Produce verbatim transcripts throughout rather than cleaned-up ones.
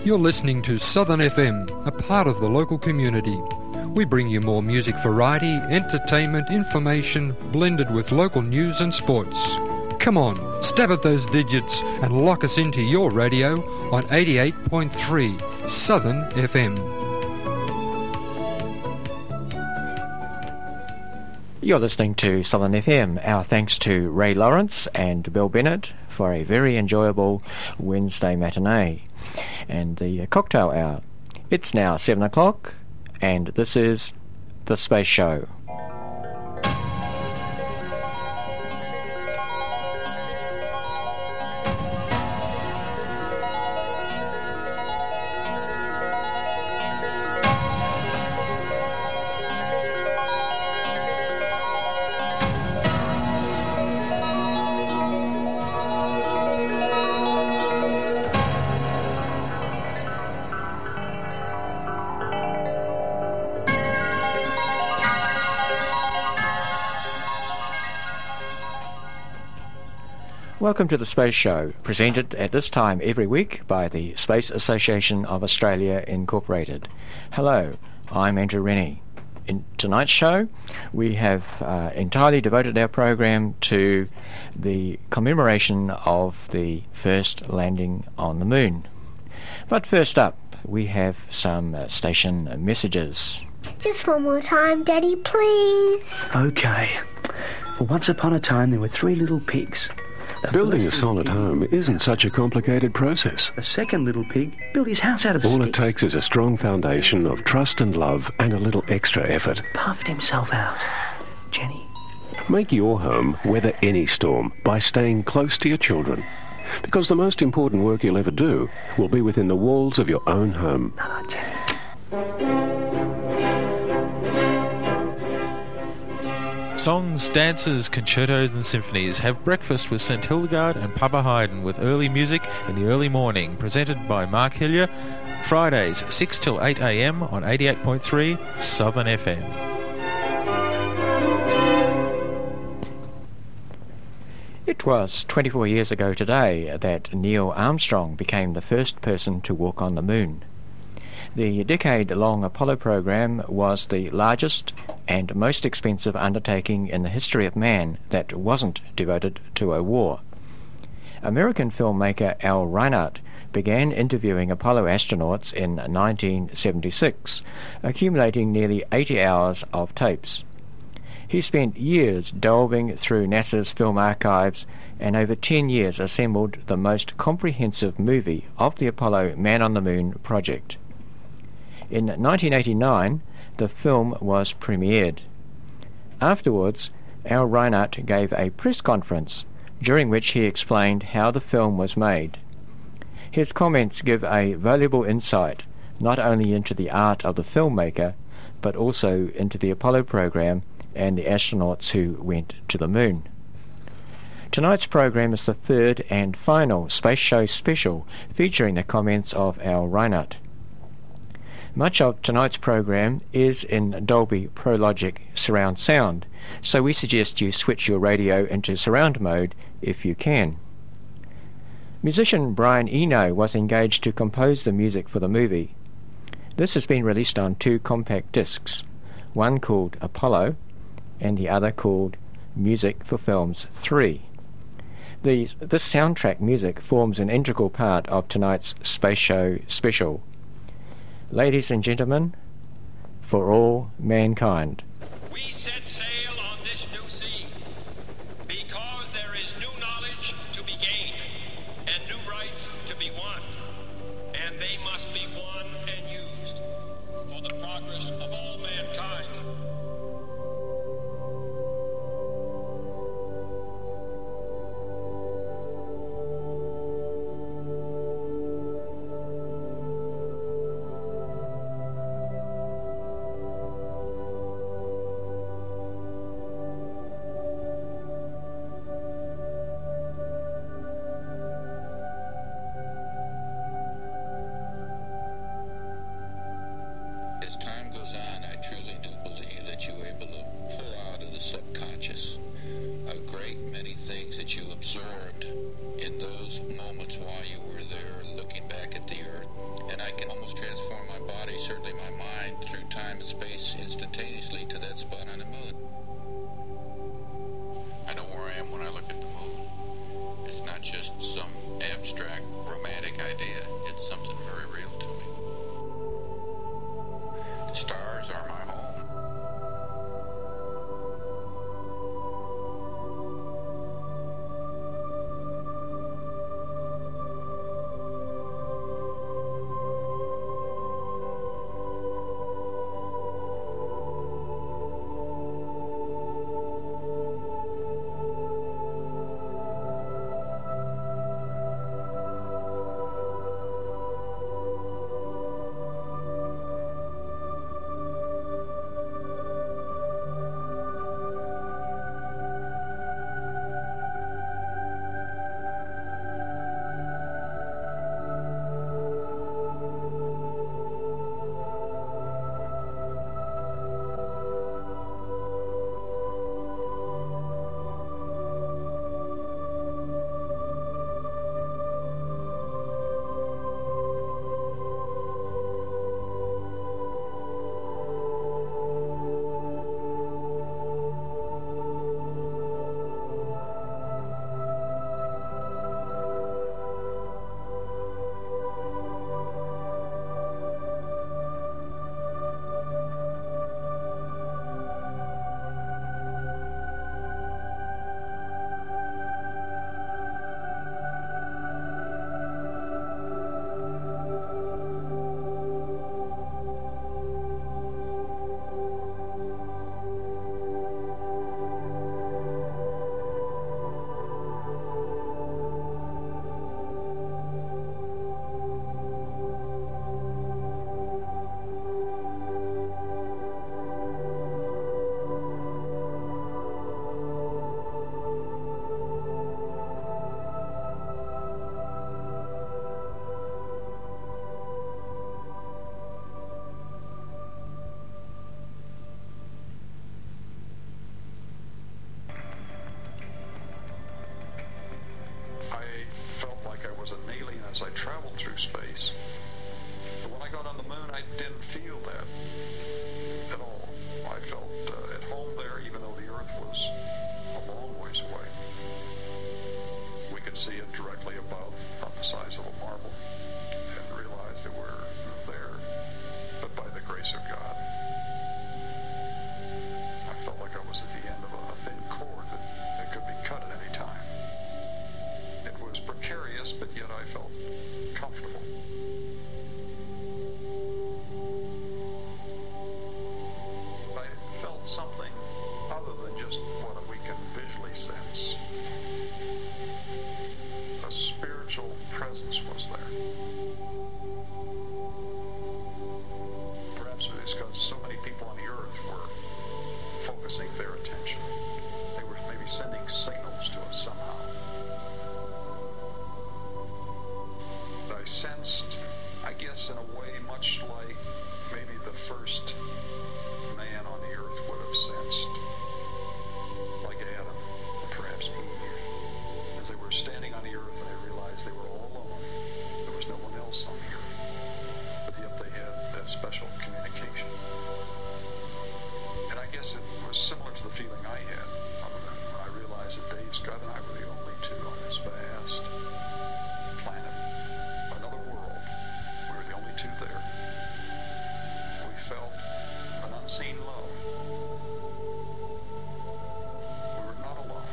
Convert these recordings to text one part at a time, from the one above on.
You're listening to Southern F M, a part of the local community. We bring you more music variety, entertainment, information, blended with local news and sports. Come on, stab at those digits and lock us into your radio on eighty-eight point three Southern F M. You're listening to Southern F M. Our thanks to Ray Lawrence and Bill Bennett for a very enjoyable Wednesday matinee. And the cocktail hour. It's now seven o'clock, and this is The Space Show. Welcome to the Space Show, presented at this time every week by the Space Association of Australia Incorporated. Hello, I'm Andrew Rennie. In tonight's show, we have uh, entirely devoted our program to the commemoration of the first landing on the moon. But first up, we have some uh, station messages. Just one more time, Daddy, please. Okay. Well, once upon a time, there were three little pigs. The Building a solid home isn't such a complicated process. The second little pig built his house out of All sticks. it takes is a strong foundation of trust and love and a little extra effort. Puffed himself out. Jenny. Make your home weather any storm by staying close to your children. Because the most important work you'll ever do will be within the walls of your own home. No, no, Jenny. Songs, dances, concertos and symphonies. Have breakfast with St Hildegard and Papa Haydn with early music in the early morning, presented by Mark Hillier, Fridays six till eight a m on eighty-eight point three Southern F M. It was twenty-four years ago today that Neil Armstrong became the first person to walk on the moon. The decade-long Apollo program was the largest and most expensive undertaking in the history of man that wasn't devoted to a war. American filmmaker Al Reinert began interviewing Apollo astronauts in nineteen seventy-six, accumulating nearly eighty hours of tapes. He spent years delving through NASA's film archives and over ten years assembled the most comprehensive movie of the Apollo Man on the Moon project. In nineteen eighty-nine, the film was premiered. Afterwards, Al Reinert gave a press conference, during which he explained how the film was made. His comments give a valuable insight not only into the art of the filmmaker, but also into the Apollo program and the astronauts who went to the moon. Tonight's program is the third and final Space Show special, featuring the comments of Al Reinert. Much of tonight's program is in Dolby Pro Logic surround sound, so we suggest you switch your radio into surround mode if you can. Musician Brian Eno was engaged to compose the music for the movie. This has been released on two compact discs, one called Apollo and the other called Music for Films three. These, this soundtrack music forms an integral part of tonight's Space Show special. Ladies and gentlemen, for all mankind. We set sail on this new sea because there is new knowledge to be gained and new rights to be won, and they must be won and used for the progress of all mankind. As time goes as I traveled through space. But when I got on the moon, I didn't feel that at all. I felt uh, at home there, even though the Earth was a long ways away. We could see it directly above, about the size of a marble, and realize that we're there, but by the grace of God. I felt like I was at the end of a thin cord that, that could be cut at any time. It was precarious, but yet I felt comfortable. I felt something other than just what we can visually sense. A spiritual presence was there. Perhaps it was because so many people on the earth were focusing their attention. They were maybe sending signals to us somehow. I sensed, I guess in a way much like maybe the first man on the earth would have sensed, like Adam, and perhaps Eve, as they were standing on the earth and they realized they were all alone. There was no one else on the earth, but yet they had that special communication. And I guess it was similar to the feeling I had on the moon when I realized that Dave Scott and I were the only two on this vast planet. Another world. We were the only two there. We felt an unseen love. We were not alone.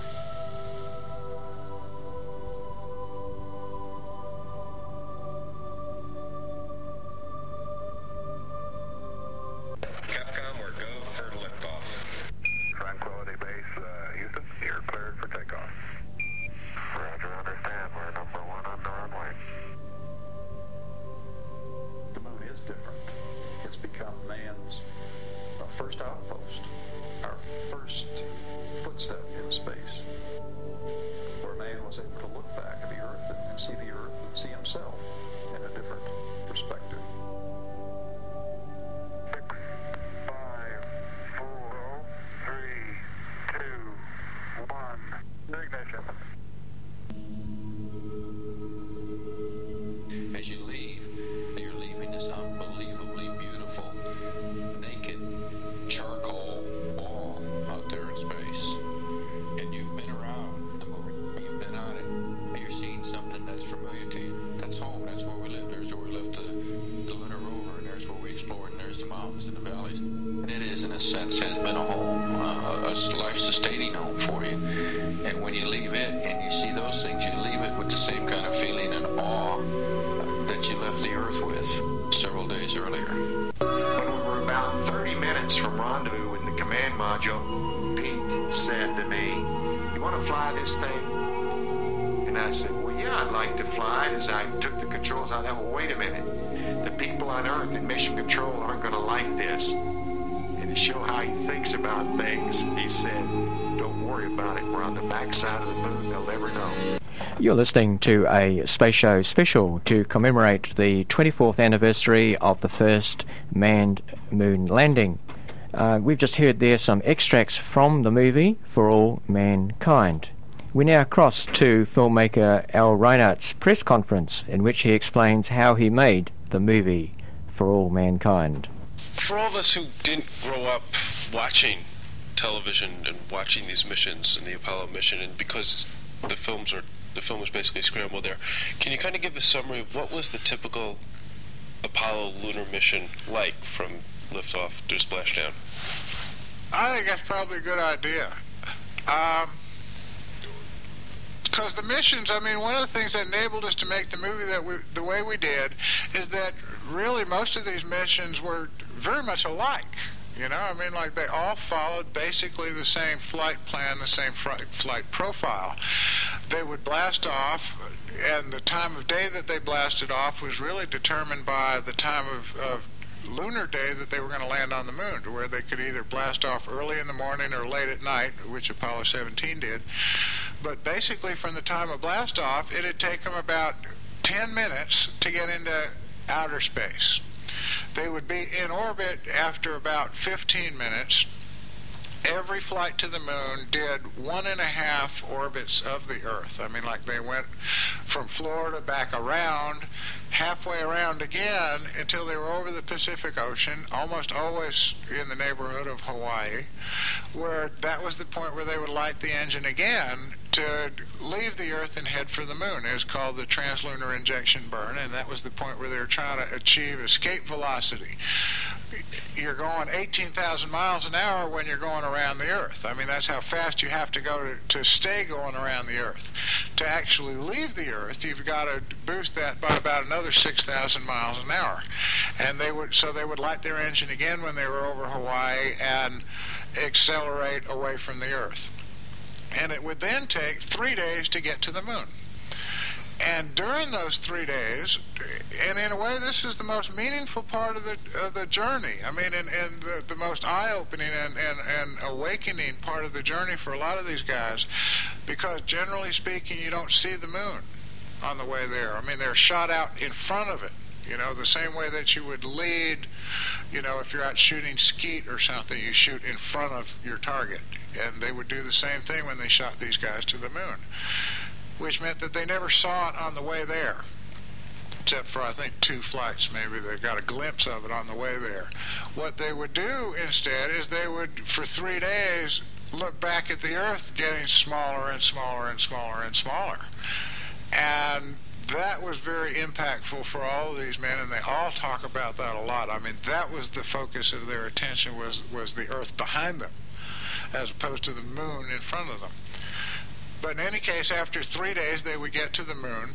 Capcom, we're go for liftoff. Tranquility Base, uh, Houston, you're cleared for takeoff. Roger, understand. We're number one on the runway. The moon is different. It's become man's uh, first outpost, our first footstep in space, where man was able to look back at the earth and, and see the earth and see himself in a different perspective. Six, five, four, three, two, one. Ignition. As you leave, you're leaving this unbelievably beautiful, naked, charcoal wall out there in space. And you've been around the moon, you've been on it, and you're seeing something that's familiar to you. That's home, that's where we live. There's where we left the, the lunar rover, and there's where we explored, and there's the mountains and the valleys. And it is, in a sense, has been a home, uh, a life-sustaining home for you. And when you leave it and you see those things, you leave it with the same kind of feeling and awe that you left the Earth with several days earlier. When we were about thirty minutes from rendezvous in the command module, Pete said to me, "You want to fly this thing?" And I said, "Well, yeah, I'd like to fly it." As I took the controls out, well, wait a minute. The people on Earth in mission control aren't going to like this. And to show how he thinks about things, he said, "Don't worry about it. We're on the backside of the moon. They'll never know." You're listening to a Space Show special to commemorate the twenty-fourth anniversary of the first manned moon landing. Uh, we've just heard there some extracts from the movie For All Mankind. We now cross to filmmaker Al Reinhardt's press conference, in which he explains how he made the movie For All Mankind. For all of us who didn't grow up watching television and watching these missions and the Apollo mission, and because the films are the film was basically scrambled there, can you kind of give a summary of what was the typical Apollo lunar mission like from liftoff to splashdown? I think that's probably a good idea. Um, because the missions, I mean, one of the things that enabled us to make the movie that we, the way we did, is that really most of these missions were very much alike. You know, I mean, like they all followed basically the same flight plan, the same flight, flight profile. They would blast off, and the time of day that they blasted off was really determined by the time of, of lunar day that they were going to land on the moon, to where they could either blast off early in the morning or late at night, which Apollo seventeen did. But basically from the time of blast off, it would take them about ten minutes to get into outer space. They would be in orbit after about fifteen minutes, every flight to the moon did one and a half orbits of the Earth. I mean, like they went from Florida back around, halfway around again until they were over the Pacific Ocean, almost always in the neighborhood of Hawaii, where that was the point where they would light the engine again to leave the Earth and head for the moon. It was called the translunar injection burn, and that was the point where they were trying to achieve escape velocity. You're going eighteen thousand miles an hour when you're going around the Earth. I mean, that's how fast you have to go to, to stay going around the Earth. To actually leave the Earth, you've got to boost that by about another six thousand miles an hour. And they would, so they would light their engine again when they were over Hawaii and accelerate away from the Earth. And it would then take three days to get to the moon. And during those three days, and in a way this is the most meaningful part of the of the journey. I mean, and, and the, the most eye-opening and, and, and awakening part of the journey for a lot of these guys, because generally speaking, you don't see the moon on the way there. I mean, they're shot out in front of it, you know, the same way that you would lead, you know, if you're out shooting skeet or something, you shoot in front of your target. And they would do the same thing when they shot these guys to the moon, which meant that they never saw it on the way there, except for, I think, two flights. Maybe they got a glimpse of it on the way there. What they would do instead is they would, for three days, look back at the Earth getting smaller and smaller and smaller and smaller. And that was very impactful for all of these men, and they all talk about that a lot. I mean, that was the focus of their attention, was, was the Earth behind them, as opposed to the moon in front of them. But in any case, after three days, they would get to the moon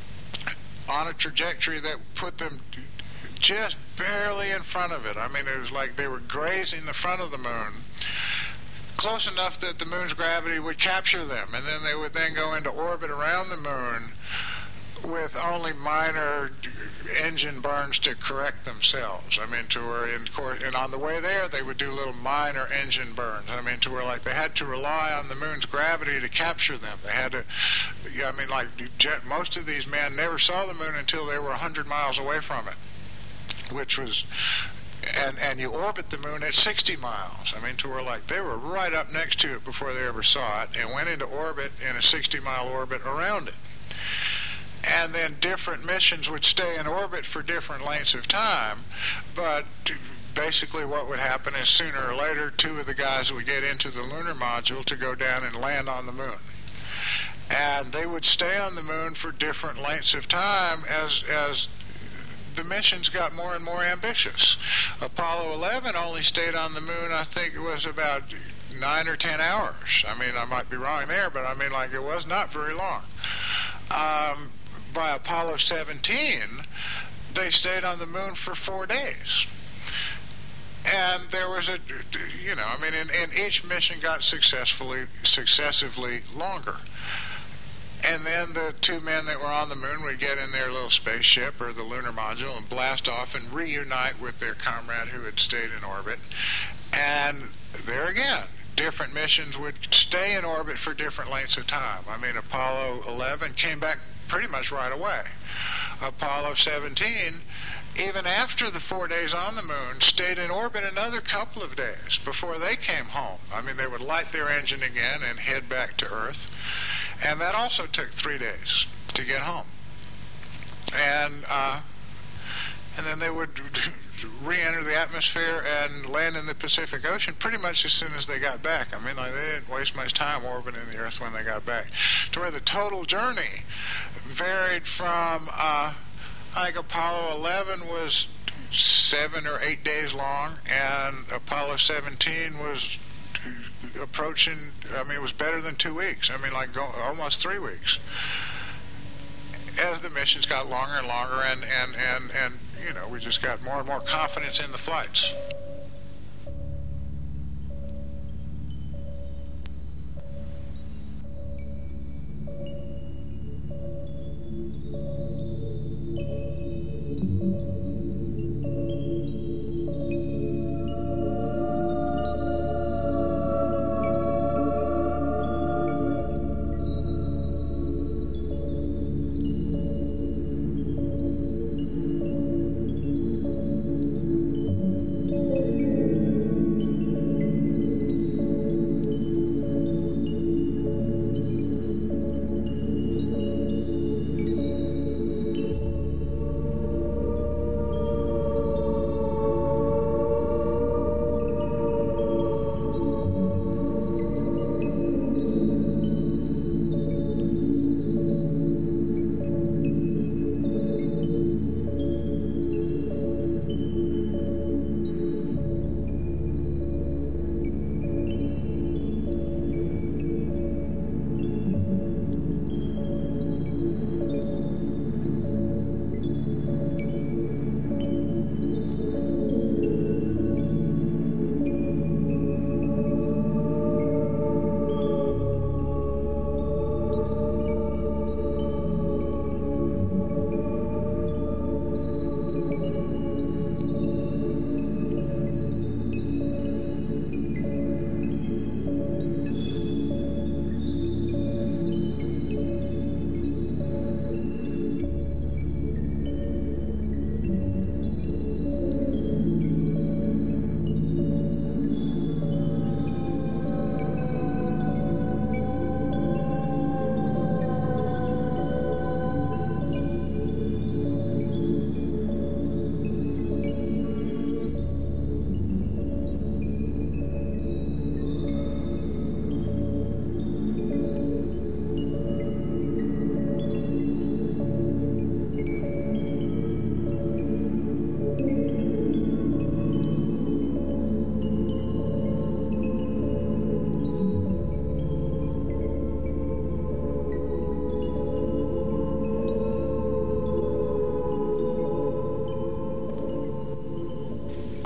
on a trajectory that put them just barely in front of it. I mean, it was like they were grazing the front of the moon, close enough that the moon's gravity would capture them, and then they would then go into orbit around the moon with only minor engine burns to correct themselves. I mean, to where, in course, and on the way there, they would do little minor engine burns. I mean, to where, like, they had to rely on the moon's gravity to capture them. They had to, I mean, like, most of these men never saw the moon until they were one hundred miles away from it, which was, and, and you orbit the moon at sixty miles. I mean, to where, like, they were right up next to it before they ever saw it, and went into orbit in a sixty mile orbit around it. And then different missions would stay in orbit for different lengths of time, but basically what would happen is sooner or later two of the guys would get into the lunar module to go down and land on the moon. And they would stay on the moon for different lengths of time as as the missions got more and more ambitious. Apollo eleven only stayed on the moon, I think it was about nine or ten hours. I mean, I might be wrong there, but I mean, like, it was not very long. Um, by Apollo seventeen, they stayed on the moon for four days. And there was a, you know, I mean, and, and each mission got successfully, successively longer. And then the two men that were on the moon would get in their little spaceship or the lunar module and blast off and reunite with their comrade who had stayed in orbit. And there again, different missions would stay in orbit for different lengths of time. I mean, Apollo eleven came back pretty much right away. Apollo seventeen, even after the four days on the moon, stayed in orbit another couple of days before they came home. I mean, they would light their engine again and head back to Earth. And that also took three days to get home. And uh, and then they would re-enter the atmosphere and land in the Pacific Ocean pretty much as soon as they got back. I mean, like, they didn't waste much time orbiting the Earth when they got back. To where the total journey varied from, uh, I think Apollo eleven was seven or eight days long, and Apollo seventeen was approaching, I mean, it was better than two weeks. I mean, like, go, almost three weeks. As the missions got longer and longer, and, and, and, and, you know, we just got more and more confidence in the flights.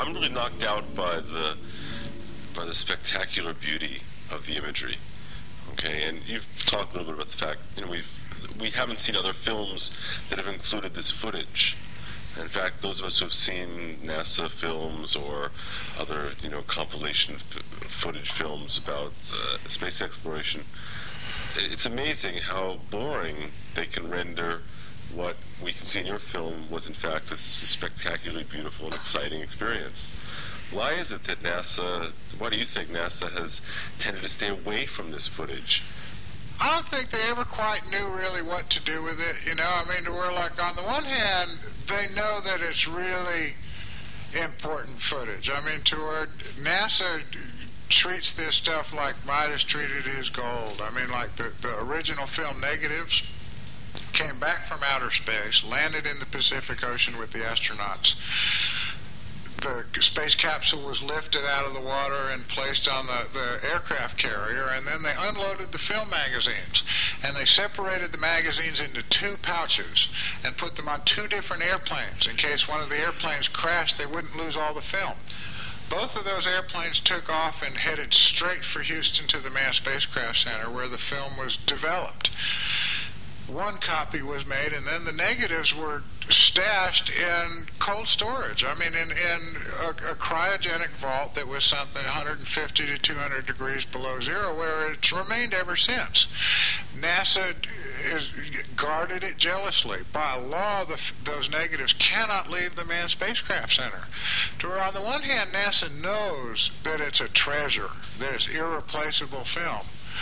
I'm really knocked out by the by the spectacular beauty of the imagery. Okay, and you've talked a little bit about the fact, you know, we've we haven't seen other films that have included this footage. In fact, those of us who have seen NASA films or other, you know, compilation f- footage films about uh, space exploration, it's amazing how boring they can render what we can see in your film was in fact a spectacularly beautiful and exciting experience. Why is it that NASA, why do you think NASA has tended to stay away from this footage? I don't think they ever quite knew really what to do with it, you know. I mean, we're like, on the one hand, they know that it's really important footage. I mean, to where NASA treats this stuff like Midas treated his gold. I mean, like the, the original film negatives came back from outer space, landed in the Pacific Ocean with the astronauts. The space capsule was lifted out of the water and placed on the, the aircraft carrier, and then they unloaded the film magazines. And they separated the magazines into two pouches and put them on two different airplanes. In case one of the airplanes crashed, they wouldn't lose all the film. Both of those airplanes took off and headed straight for Houston to the Manned Spacecraft Center, where the film was developed. One copy was made, and then the negatives were stashed in cold storage. I mean, in, in a, a cryogenic vault that was something one hundred fifty to two hundred degrees below zero, where it's remained ever since. NASA is, guarded it jealously. By law, the, those negatives cannot leave the Manned Spacecraft Center. To where, on the one hand, NASA knows that it's a treasure, that it's irreplaceable film.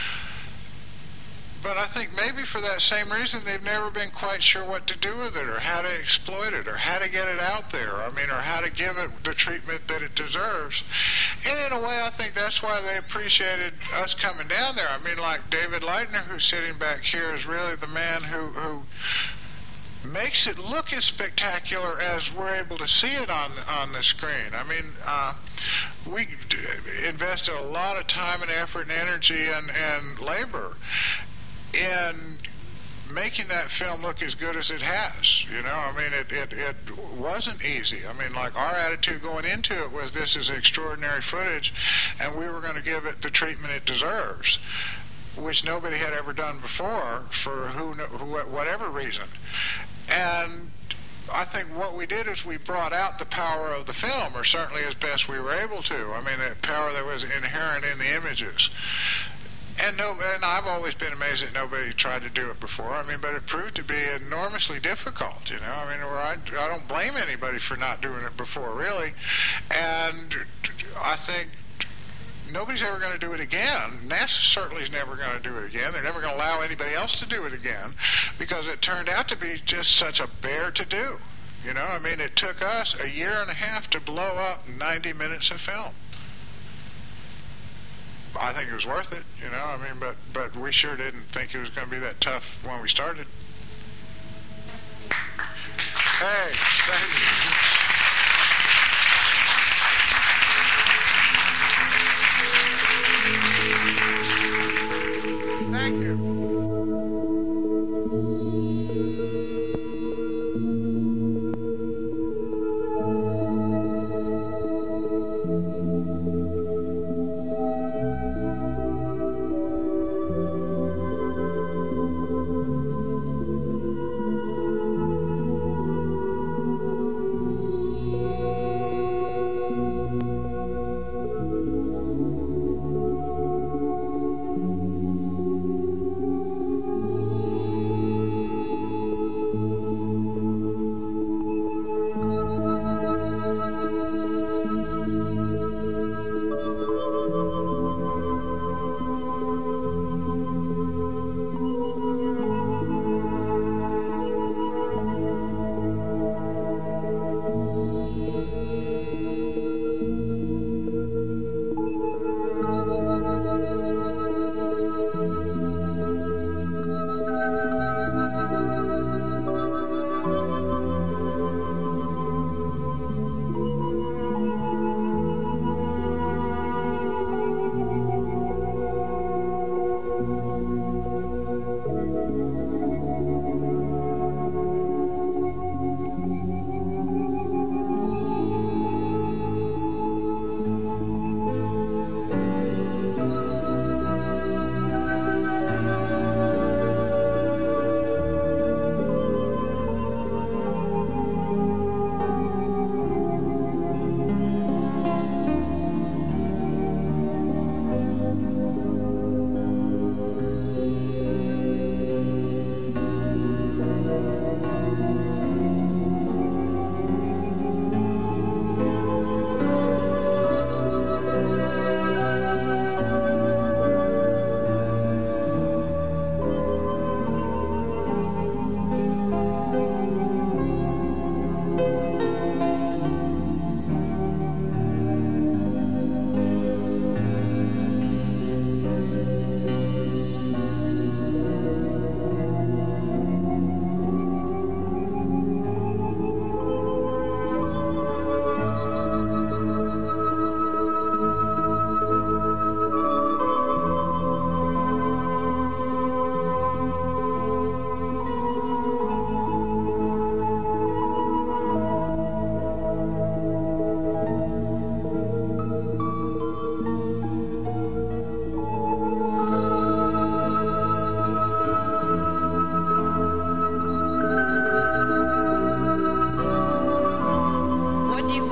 But I think maybe for that same reason, they've never been quite sure what to do with it, or how to exploit it, or how to get it out there. I mean, or how to give it the treatment that it deserves. And in a way, I think that's why they appreciated us coming down there. I mean, like David Leitner, who's sitting back here, is really the man who, who makes it look as spectacular as we're able to see it on on the screen. I mean, uh, we d- invested a lot of time and effort and energy and, and labor in making that film look as good as it has. You know, I mean, it, it, it wasn't easy. I mean, like, our attitude going into it was, this is extraordinary footage, and we were going to give it the treatment it deserves, which nobody had ever done before for who, who whatever reason. And I think what we did is we brought out the power of the film, or certainly as best we were able to. I mean, the power that was inherent in the images. And no, and I've always been amazed that nobody tried to do it before. I mean, but it proved to be enormously difficult, you know. I mean, where I, I don't blame anybody for not doing it before, really. And I think nobody's ever going to do it again. NASA certainly is never going to do it again. They're never going to allow anybody else to do it again, because it turned out to be just such a bear to do. You know, I mean, it took us a year and a half to blow up ninety minutes of film. I think it was worth it, you know, I mean, but, but we sure didn't think it was going to be that tough when we started. Hey, thank you. Thank you.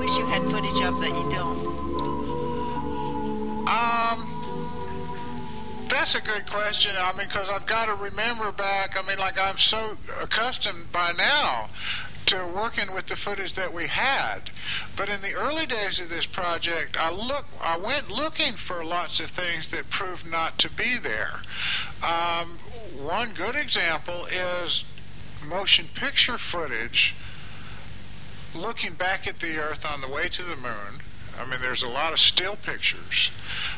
wish you had footage of that you don't? Um, that's a good question. I mean, because I've got to remember back. I mean, like I'm so accustomed by now to working with the footage that we had. But in the early days of this project, I look, I went looking for lots of things that proved not to be there. Um, one good example is motion picture footage looking back at the Earth on the way to the moon. I mean, there's a lot of still pictures.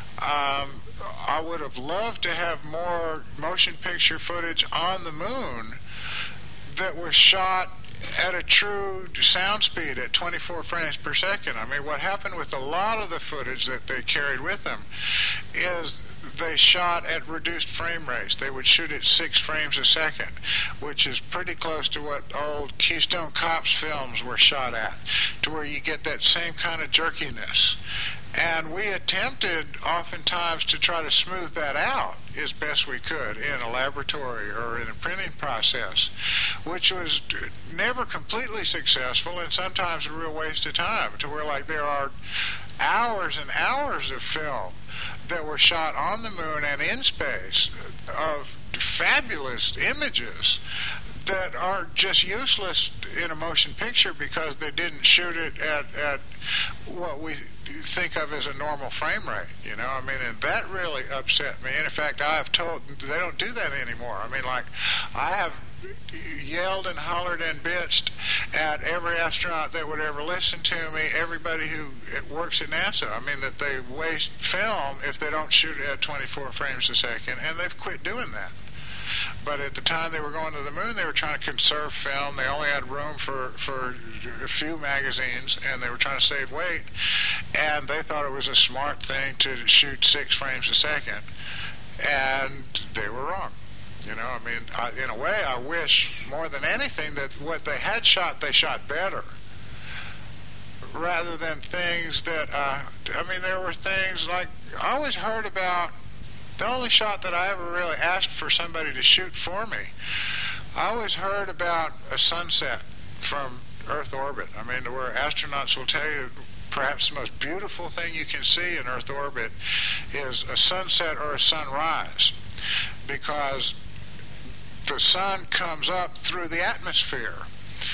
Um, I would have loved to have more motion picture footage on the moon that was shot at a true sound speed at twenty-four frames per second. I mean, what happened with a lot of the footage that they carried with them is they shot at reduced frame rates. They would shoot at six frames a second, which is pretty close to what old Keystone Cops films were shot at, to where you get that same kind of jerkiness. And we attempted oftentimes to try to smooth that out as best we could in a laboratory or in a printing process, which was never completely successful and sometimes a real waste of time, to where like there are hours and hours of film that were shot on the moon and in space of fabulous images that are just useless in a motion picture because they didn't shoot it at, at what we think of as a normal frame rate, you know. I mean, and that really upset me. And in fact, I have told, they don't do that anymore. I mean, like, I have yelled and hollered and bitched at every astronaut that would ever listen to me, everybody who works at NASA. I mean, that they waste film if they don't shoot it at twenty-four frames a second, and they've quit doing that. But at the time they were going to the moon, they were trying to conserve film. They only had room for, for a few magazines, and they were trying to save weight. And they thought it was a smart thing to shoot six frames a second. And they were wrong. You know, I mean, I, in a way, I wish more than anything that what they had shot, they shot better. Rather than things that, uh, I mean, there were things like, I always heard about, the only shot that I ever really asked for somebody to shoot for me, I always heard about a sunset from Earth orbit. I mean, where astronauts will tell you perhaps the most beautiful thing you can see in Earth orbit is a sunset or a sunrise, because the sun comes up through the atmosphere,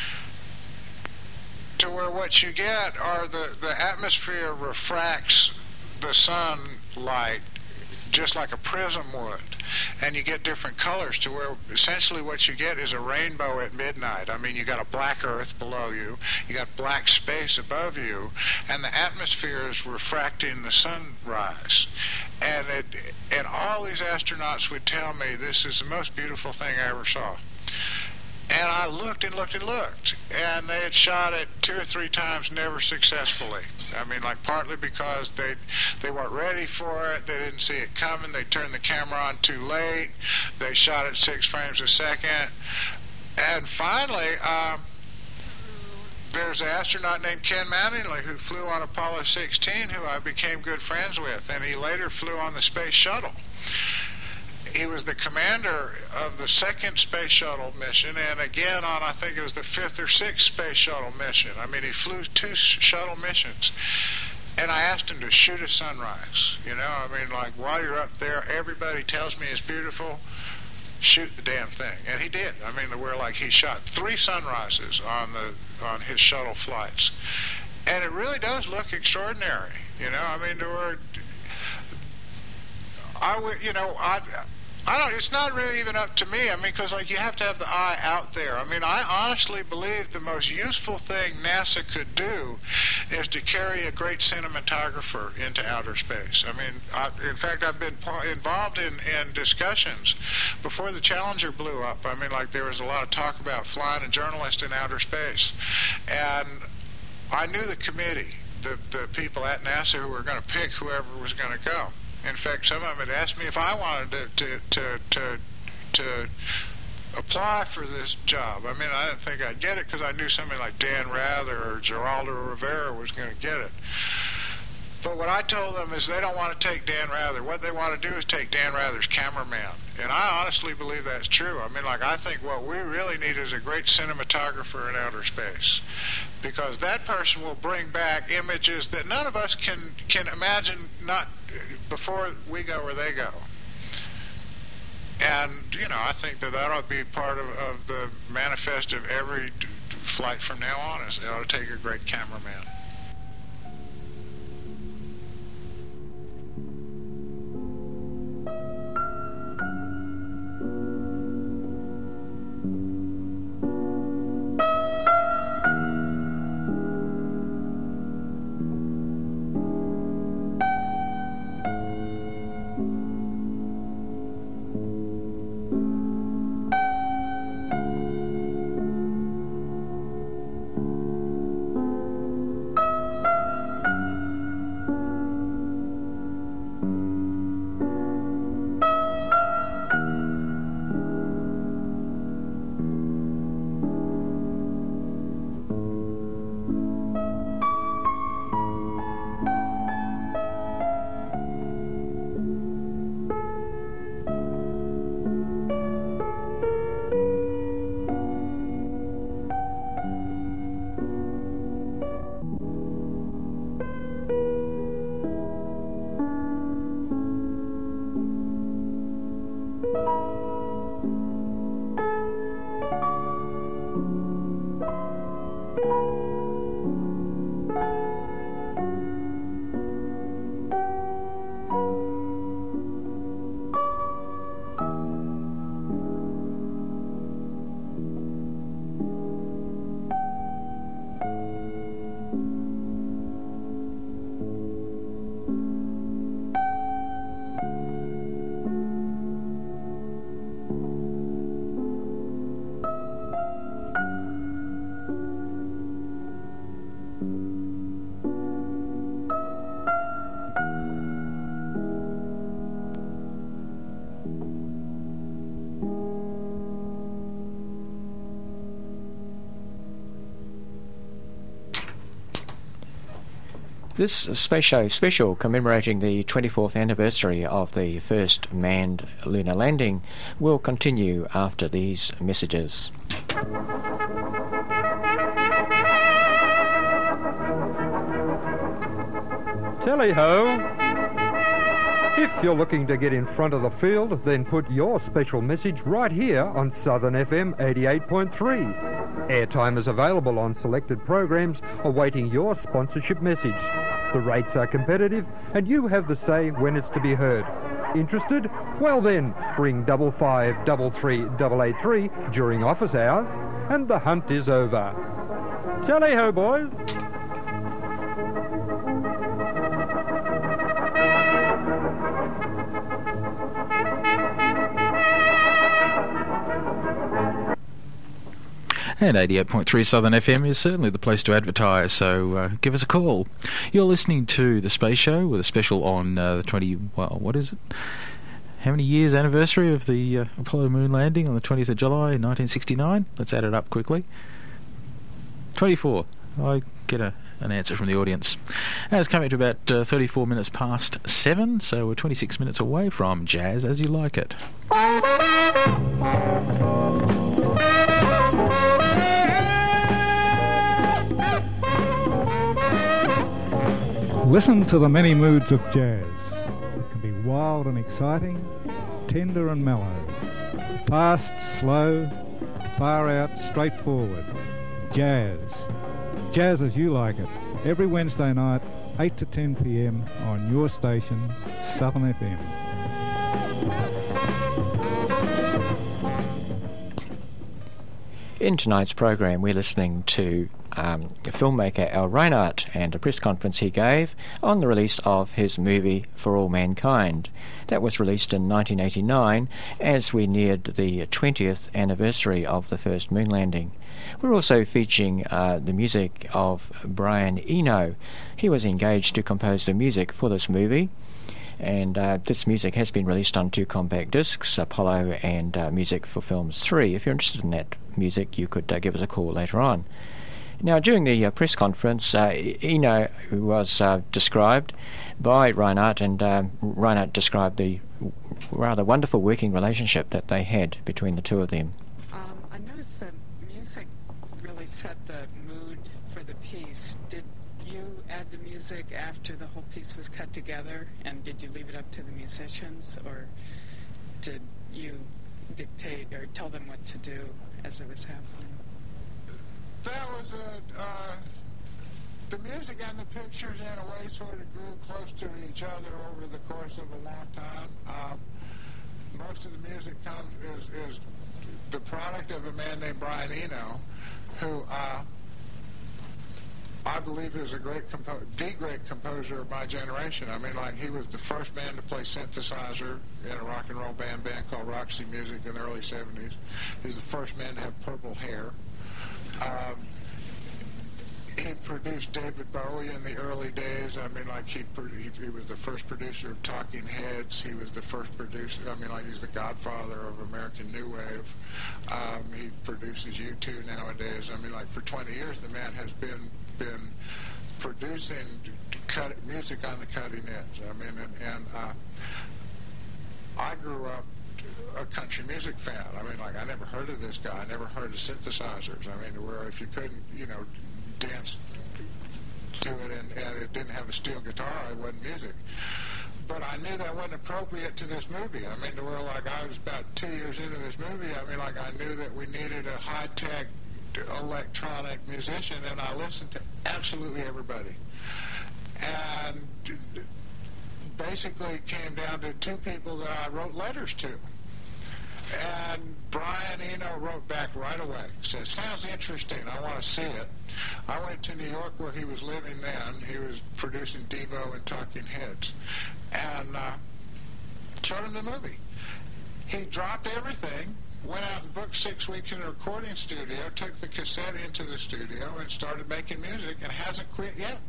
to where what you get are the, the atmosphere refracts the sunlight just like a prism would, and you get different colors, to where essentially what you get is a rainbow at midnight. I mean, you got a black Earth below you, you got black space above you, and the atmosphere is refracting the sunrise. And it, and all these astronauts would tell me, this is the most beautiful thing I ever saw. And I looked and looked and looked, and they had shot it two or three times, never successfully. I mean, like, partly because they they weren't ready for it, they didn't see it coming, they turned the camera on too late, they shot at six frames a second, and finally, um, there's an astronaut named Ken Mattingly who flew on Apollo sixteen, who I became good friends with, and he later flew on the space shuttle. He was the commander of the second space shuttle mission, and again on, I think it was the fifth or sixth space shuttle mission. I mean, he flew two shuttle missions. And I asked him to shoot a sunrise. You know, I mean, like, while you're up there, everybody tells me it's beautiful, shoot the damn thing. And he did. I mean, where, like, he shot three sunrises on the on his shuttle flights. And it really does look extraordinary. You know, I mean, to where I would, you know, I, I don't, it's not really even up to me. I mean, because, like, you have to have the eye out there. I mean, I honestly believe the most useful thing NASA could do is to carry a great cinematographer into outer space. I mean, I, in fact, I've been involved in, in discussions before the Challenger blew up. I mean, like, there was a lot of talk about flying a journalist in outer space. And I knew the committee, the, the people at NASA who were going to pick whoever was going to go. In fact, some of them had asked me if I wanted to to to to, to apply for this job. I mean, I didn't think I'd get it because I knew somebody like Dan Rather or Geraldo Rivera was going to get it. But what I told them is they don't want to take Dan Rather. What they want to do is take Dan Rather's cameraman. And I honestly believe that's true. I mean, like, I think what we really need is a great cinematographer in outer space. Because that person will bring back images that none of us can, can imagine not before we go where they go. And, you know, I think that that ought to be part of, of the manifest of every d- flight from now on, is they ought to take a great cameraman. This space show special commemorating the twenty-fourth anniversary of the first manned lunar landing will continue after these messages. Tally-ho! If you're looking to get in front of the field, then put your special message right here on Southern F M eighty-eight point three. Airtime is available on selected programs awaiting your sponsorship message. The rates are competitive and you have the say when it's to be heard. Interested? Well then, ring double five double three double eight three during office hours and the hunt is over. Tally-ho, boys! And eighty-eight point three Southern F M is certainly the place to advertise, so uh, give us a call. You're listening to The Space Show with a special on uh, the twenty, well, what is it? How many years anniversary of the uh, Apollo moon landing on the twentieth of July nineteen sixty-nine? Let's add it up quickly. twenty-four. I get a, an answer from the audience. And it's coming to about uh, thirty-four minutes past seven, so we're twenty-six minutes away from Jazz As You Like It. Listen to the many moods of jazz. It can be wild and exciting, tender and mellow, fast, slow, far out, straightforward. Jazz. Jazz As You Like It. Every Wednesday night, eight to ten p.m. on your station, Southern F M. In tonight's program, we're listening to um, filmmaker Al Reinhardt and a press conference he gave on the release of his movie For All Mankind. That was released in nineteen eighty-nine as we neared the twentieth anniversary of the first moon landing. We're also featuring uh, the music of Brian Eno. He was engaged to compose the music for this movie, and uh, this music has been released on two compact discs, Apollo and uh, Music for Films three. If you're interested in that music, you could uh, give us a call later on. Now, during the uh, press conference, uh, Eno was uh, described by Reinhardt, and um, Reinhardt described the rather wonderful working relationship that they had between the two of them. Um, I noticed the music really set the mood for the piece. Did you add the music after the whole piece was cut together, and did you leave it up to the musicians, or did you dictate or tell them what to do as it was happening? That was a, uh, the music and the pictures in a way sort of grew close to each other over the course of a long time. Um, most of the music comes is, is the product of a man named Brian Eno, who uh, I believe is a great compo- the great composer of my generation. I mean, like, he was the first man to play synthesizer in a rock and roll band band called Roxy Music in the early seventies. He was the first man to have purple hair. Um, he produced David Bowie in the early days. I mean, like, he, he he was the first producer of Talking Heads. He was the first producer, I mean, like, he's the godfather of American New Wave. Um, he produces U two nowadays. I mean, like, for twenty years, the man has been been producing cut, music on the cutting edge. I mean, and, and uh, I grew up a country music fan. I mean, like, I never heard of this guy. I never heard of synthesizers. I mean, where if you couldn't, you know, dance to it and, and it didn't have a steel guitar, it wasn't music. But I knew that wasn't appropriate to this movie. I mean, to where, like, I was about two years into this movie, I mean, like, I knew that we needed a high-tech electronic musician, and I listened to absolutely everybody. And basically it came down to two people that I wrote letters to. And Brian Eno wrote back right away. Said, sounds interesting. I want to see it. I went to New York where he was living then. He was producing Devo and Talking Heads. And uh, showed him the movie. He dropped everything, went out and booked six weeks in a recording studio, took the cassette into the studio, and started making music, and hasn't quit yet.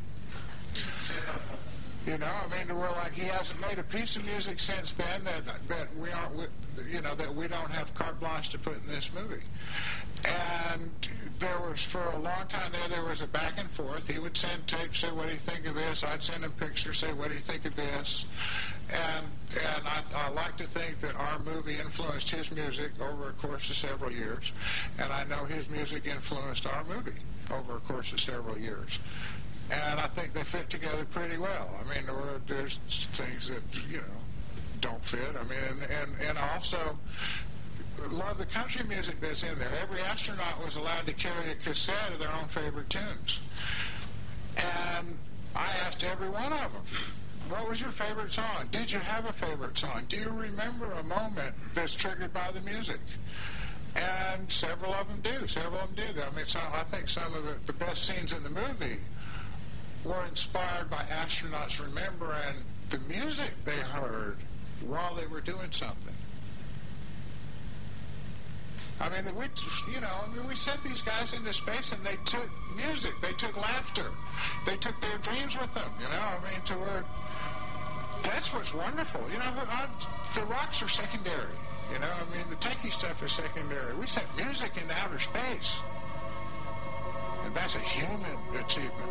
You know, I mean, we're like, he hasn't made a piece of music since then that that we aren't, you know, that we don't have carte blanche to put in this movie. And there was, for a long time there, there was a back and forth. He would send tapes, say, what do you think of this? I'd send him pictures, say, what do you think of this? And and I, I like to think that our movie influenced his music over a course of several years. And I know his music influenced our movie over a course of several years. And I think they fit together pretty well. I mean, there were, there's things that, you know, don't fit. I mean, and, and, and I also love the country music that's in there. Every astronaut was allowed to carry a cassette of their own favorite tunes. And I asked every one of them, what was your favorite song? Did you have a favorite song? Do you remember a moment that's triggered by the music? And several of them do. Several of them did. I mean, some, I think some of the, the best scenes in the movie were inspired by astronauts remembering the music they heard while they were doing something. I mean, we, you know, I mean, we sent these guys into space, and they took music, they took laughter, they took their dreams with them. You know, I mean, to where that's what's wonderful. You know, I, the rocks are secondary. You know, I mean, the techie stuff is secondary. We sent music into outer space, and that's a human achievement.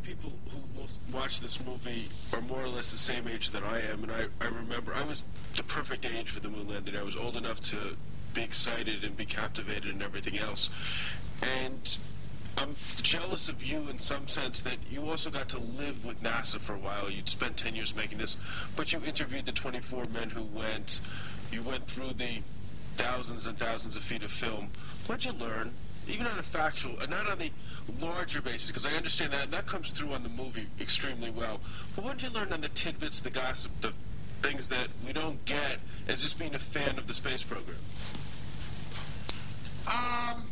people who will watch this movie are more or less the same age that I am, and I, I remember I was the perfect age for the moon landing. I was old enough to be excited and be captivated and everything else. And I'm jealous of you in some sense that you also got to live with NASA for a while. You'd spent ten years making this, but you interviewed the twenty-four men who went. You went through the thousands and thousands of feet of film. What did you learn? Even on a factual, and not on the larger basis, because I understand that, and that comes through on the movie extremely well. But what did you learn on the tidbits, the gossip, the things that we don't get as just being a fan of the space program? Um,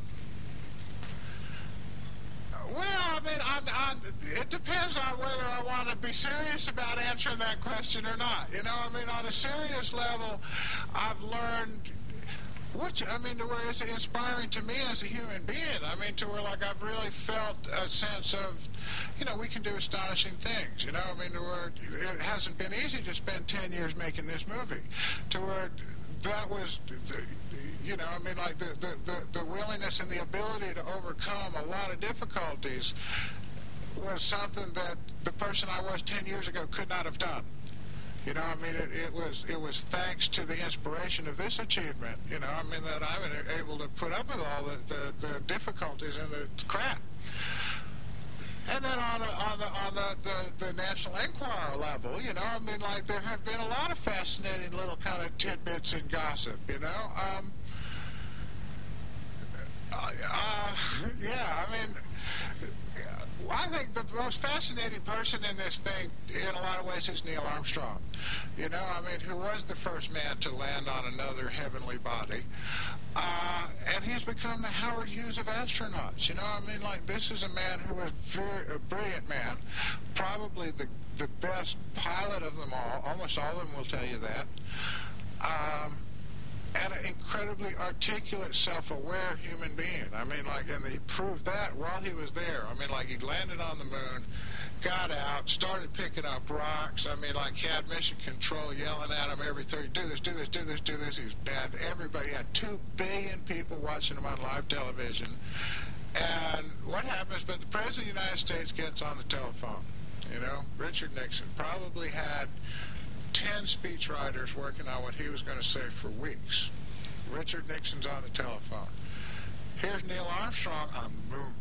well, I mean, on, on, it depends on whether I want to be serious about answering that question or not. You know, I mean, on a serious level, I've learned... Which, I mean, to where it's inspiring to me as a human being. I mean, to where, like, I've really felt a sense of, you know, we can do astonishing things, you know? I mean, to where it hasn't been easy to spend ten years making this movie. To where that was, you know, I mean, like, the, the, the, the willingness and the ability to overcome a lot of difficulties was something that the person I was ten years ago could not have done. You know, I mean, it, it was it was thanks to the inspiration of this achievement, you know, I mean, that I'm able to put up with all the, the, the difficulties and the crap. And then on the, on the, on the, the, the National Enquirer level, you know, I mean, like, there have been a lot of fascinating little kind of tidbits and gossip, you know. Um, uh, uh, yeah, I mean... I think the most fascinating person in this thing, in a lot of ways, is Neil Armstrong. You know, I mean, who was the first man to land on another heavenly body. Uh, and he's become the Howard Hughes of astronauts. You know, I mean, like, this is a man who was very, a brilliant man, probably the, the best pilot of them all. Almost all of them will tell you that. Um... And an incredibly articulate, self-aware human being. I mean, like, and he proved that while he was there. I mean, like, he landed on the moon, got out, started picking up rocks. I mean, like, he had mission control yelling at him every thirty, do this, do this, do this, do this. He was bad. Everybody had two billion people watching him on live television. And what happens, but the President of the United States gets on the telephone. You know, Richard Nixon probably had ten speechwriters working on what he was going to say for weeks. Richard Nixon's on the telephone. Here's Neil Armstrong on the moon.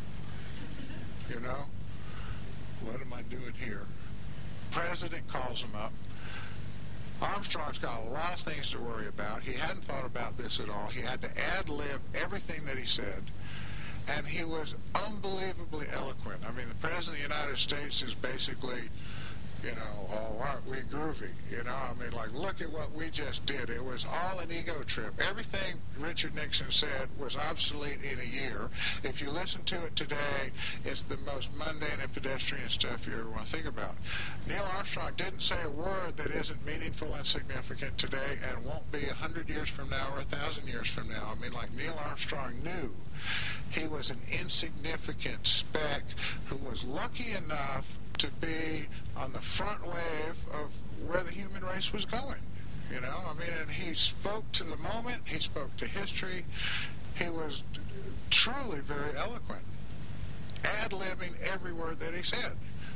You know? What am I doing here? President calls him up. Armstrong's got a lot of things to worry about. He hadn't thought about this at all. He had to ad-lib everything that he said. And he was unbelievably eloquent. I mean, the President of the United States is basically... You know, oh, aren't we groovy? You know, I mean, like, look at what we just did. It was all an ego trip. Everything Richard Nixon said was obsolete in a year. If you listen to it today, it's the most mundane and pedestrian stuff you ever want to think about. Neil Armstrong didn't say a word that isn't meaningful and significant today and won't be a hundred years from now or a thousand years from now. I mean, like, Neil Armstrong knew he was an insignificant speck who was lucky enough to be on the front wave of where the human race was going. You know, I mean, and he spoke to the moment, he spoke to history, he was truly very eloquent, ad-libbing every word that he said.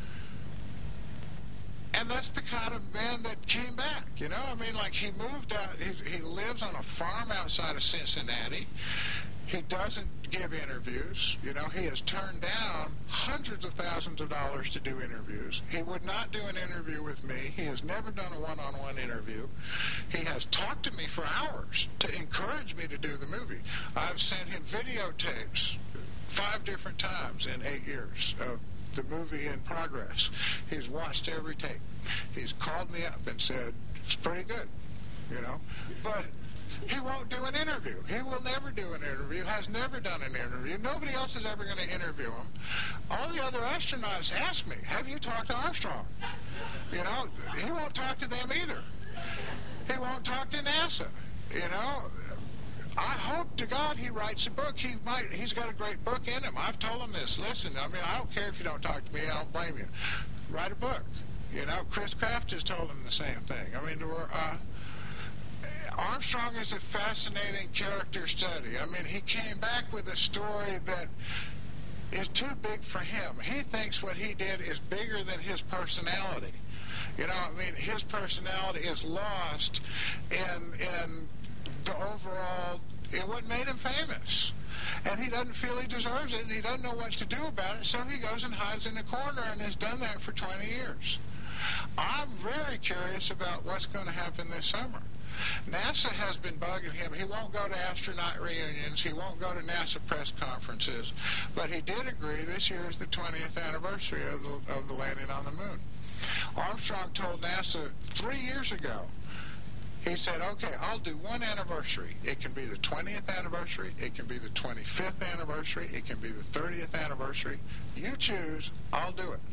And that's the kind of man that came back, you know? I mean, like, he moved out, he, he lives on a farm outside of Cincinnati. He doesn't give interviews. You know, he has turned down hundreds of thousands of dollars to do interviews. He would not do an interview with me. He has never done a one-on-one interview. He has talked to me for hours to encourage me to do the movie. I've sent him videotapes five different times in eight years of the movie in progress. He's watched every tape. He's called me up and said, it's pretty good, you know. But he won't do an interview. He will never do an interview, has never done an interview. Nobody else is ever going to interview him. All the other astronauts ask me, have you talked to Armstrong? You know, he won't talk to them either. He won't talk to NASA, you know. I hope to God he writes a book. He might. He's got a great book in him. I've told him this. Listen, I mean, I don't care if you don't talk to me. I don't blame you. Write a book. You know, Chris Kraft has told him the same thing. I mean, uh, Armstrong is a fascinating character study. I mean, he came back with a story that is too big for him. He thinks what he did is bigger than his personality. You know, I mean, his personality is lost in in the overall, in what made him famous. And he doesn't feel he deserves it, and he doesn't know what to do about it, so he goes and hides in the corner and has done that for twenty years. I'm very curious about what's going to happen this summer. NASA has been bugging him. He won't go to astronaut reunions. He won't go to NASA press conferences. But he did agree this year is the twentieth anniversary of the, of the landing on the moon. Armstrong told NASA three years ago, he said, okay, I'll do one anniversary. It can be the twentieth anniversary. It can be the twenty-fifth anniversary. It can be the thirtieth anniversary. You choose. I'll do it.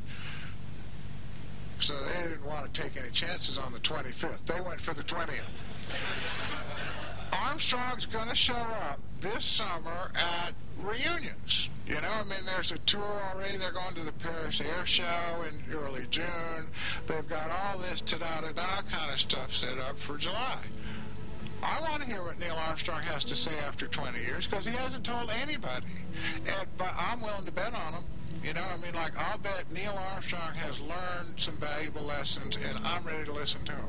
So they didn't want to take any chances on the twenty-fifth. They went for the twentieth. Armstrong's going to show up this summer at reunions. You know, I mean, there's a tour already. They're going to the Paris Air Show in early June. They've got all this ta-da-da-da kind of stuff set up for July. I want to hear what Neil Armstrong has to say after twenty years, because he hasn't told anybody. And, but I'm willing to bet on him. You know, I mean, like, I'll bet Neil Armstrong has learned some valuable lessons, and I'm ready to listen to him.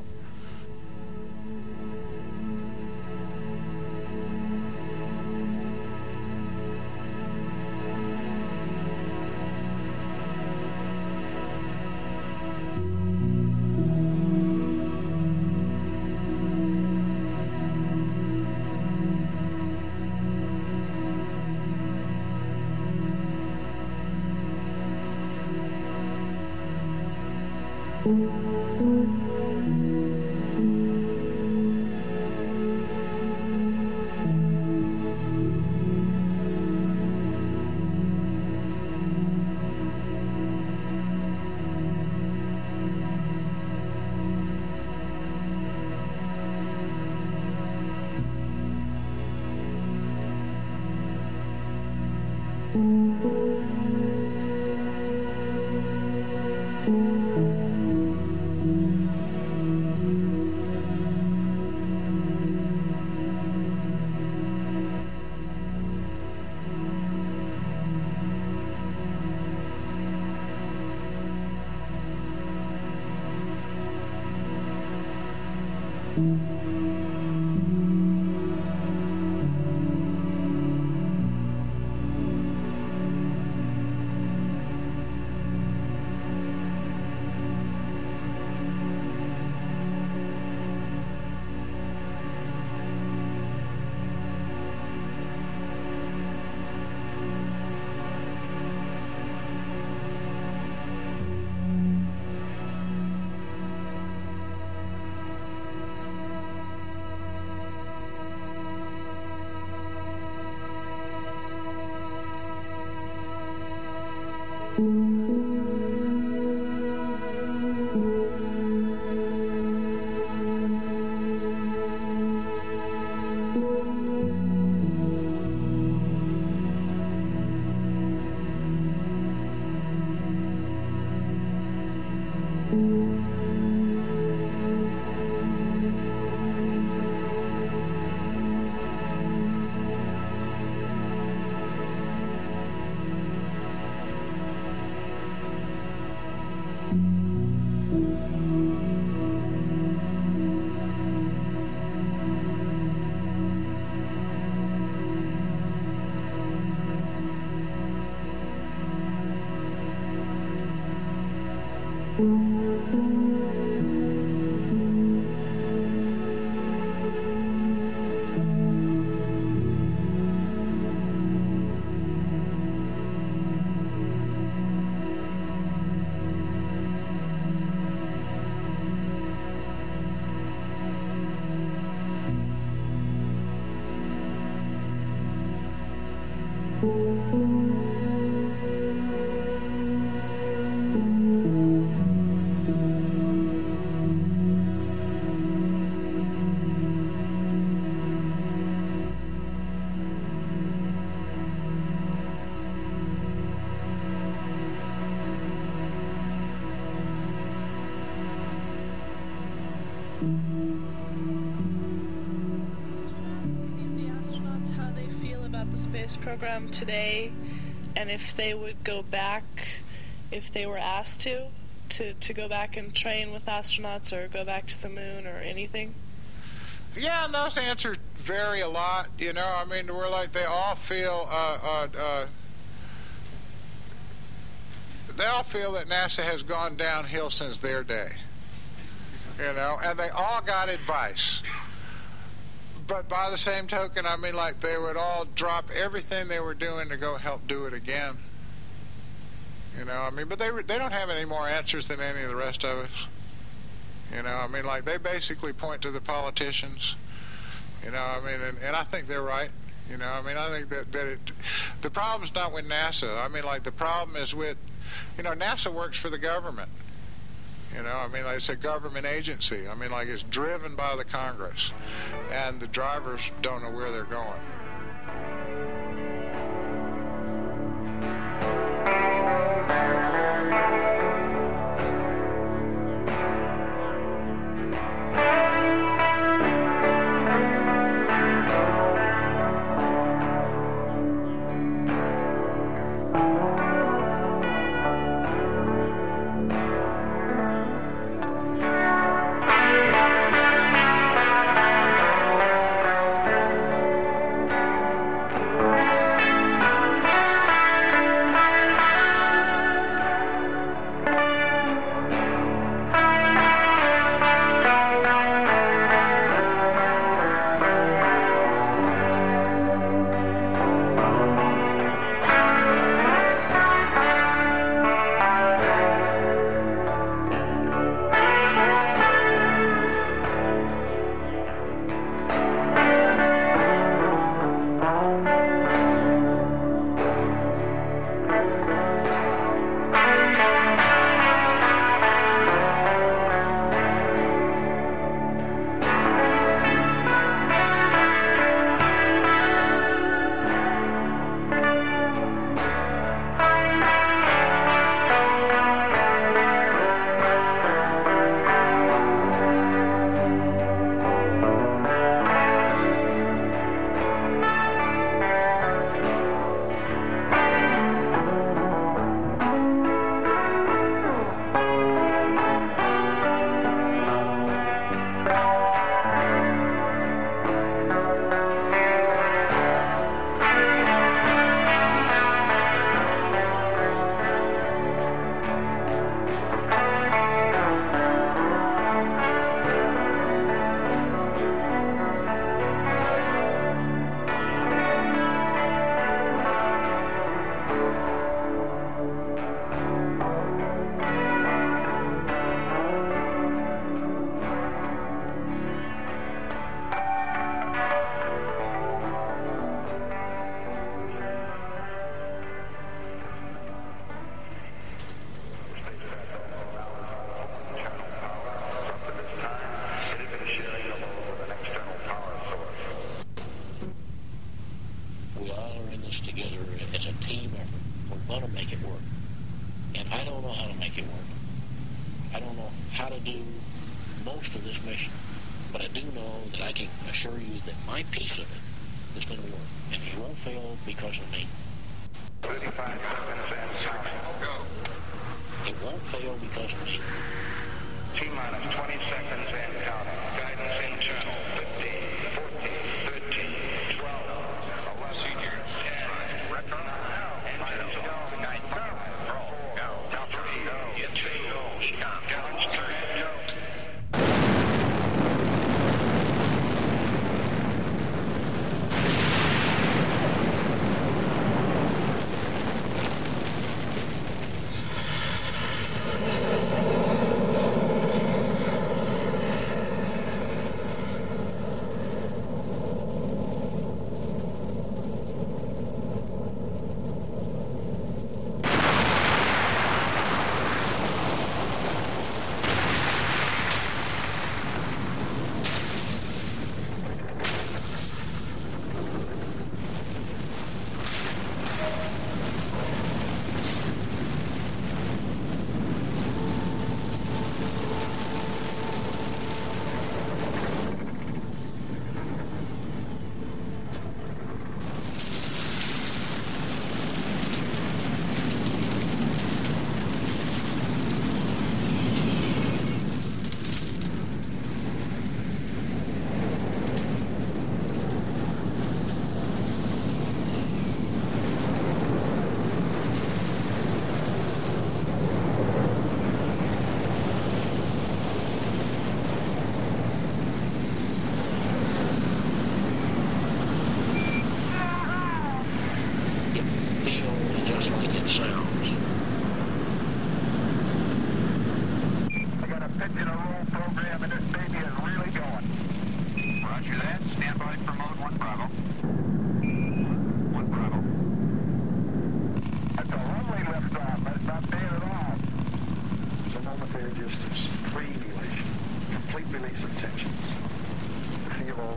Program today, and if they would go back, if they were asked to, to, to go back and train with astronauts or go back to the moon or anything? Yeah, and those answers vary a lot. You know, I mean, we're like they all feel. Uh, uh, uh, they all feel that NASA has gone downhill since their day. You know, and they all got advice. But by the same token, I mean, like they would all drop everything they were doing to go help do it again. You know, I mean, but they they don't have any more answers than any of the rest of us. You know, I mean, like they basically point to the politicians. You know, I mean, and, and I think they're right. You know, I mean, I think that, that it, the problem's not with NASA. I mean, like the problem is with, you know, NASA works for the government. You know, I mean, like it's a government agency. I mean, like it's driven by the Congress, and the drivers don't know where they're going.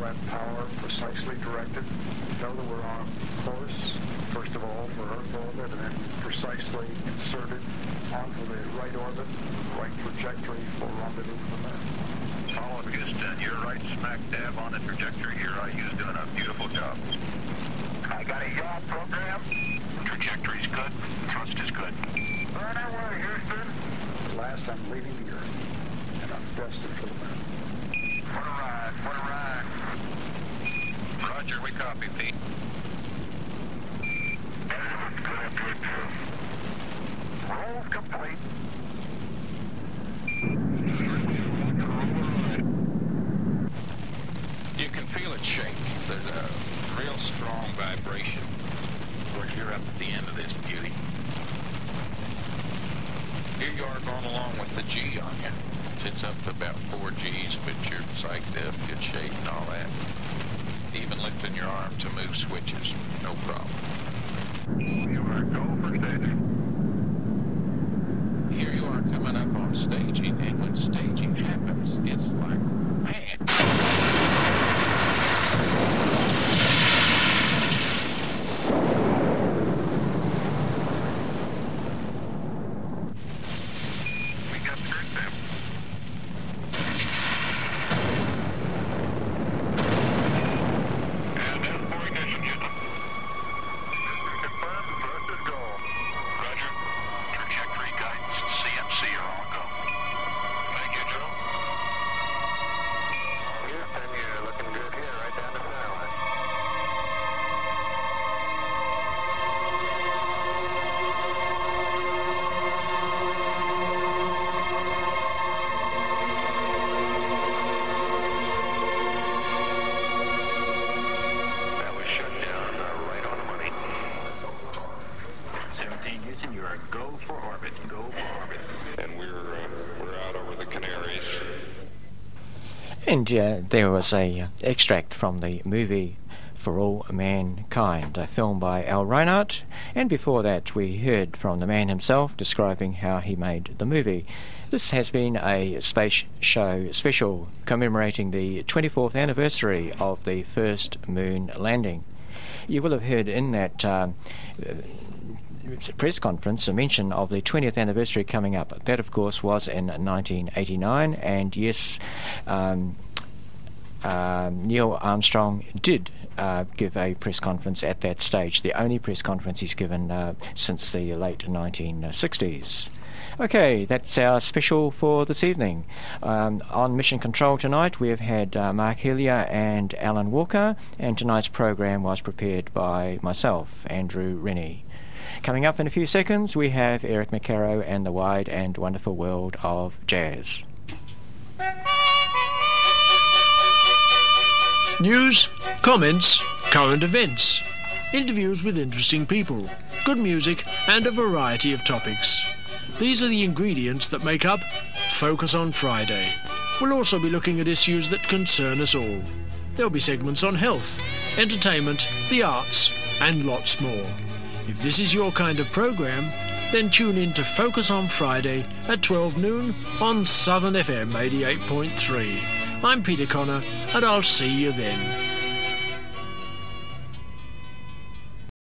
that power precisely directed. Know that we're on course, first of all, for Earth orbit, and then precisely inserted onto the right orbit, right trajectory for rendezvous with the Moon. Apollo Houston, you're right smack dab on the trajectory here. You're doing a beautiful job. I got a yaw program. Trajectory's good. Thrust is good. Burn away, Houston. At last, I'm leaving the Earth, and I'm destined for the Moon. What a ride, what a ride. Roger, we copy, Pete. Roll complete. You can feel it shake. There's a real strong vibration where you're up at the end of this beauty. Here you are going along with the G on you. It's up to about four G's, but you're psyched up, good shape and all that. Even lifting your arm to move switches, no problem. You are go for staging. Here you are coming up on staging, and when staging happens, it's like, man. We got skirt them. And then for ignition, Houston. Confirmed, thrust is go. Roger. Trajectory guidance and C M C are all go. Thank you, Joe. Houston, you're looking good here, right down the center line. That was shut down uh, right on the money. seventeen Houston, you are go for orbit. Go for orbit. And we're uh, we're out over the Canaries. And uh, there was a uh, extract from the movie For All Mankind, a film by Al Reinhardt, and before that we heard from the man himself describing how he made the movie. This has been a space show special commemorating the twenty-fourth anniversary of the first moon landing. You will have heard in that uh, press conference a mention of the twentieth anniversary coming up. That, of course, was in nineteen eighty-nine, and yes, um, uh, Neil Armstrong did uh, give a press conference at that stage, the only press conference he's given uh, since the late nineteen sixties. Okay, that's our special for this evening. Um, on Mission Control tonight we have had uh, Mark Hillier and Alan Walker, and tonight's program was prepared by myself, Andrew Rennie. Coming up in a few seconds we have Eric McCarrow and the Wide and Wonderful World of Jazz. News, comments, current events, interviews with interesting people, good music and a variety of topics. These are the ingredients that make up Focus on Friday. We'll also be looking at issues that concern us all. There'll be segments on health, entertainment, the arts and lots more. If this is your kind of program, then tune in to Focus on Friday at twelve noon on Southern F M eighty-eight point three. I'm Peter Connor, and I'll see you then.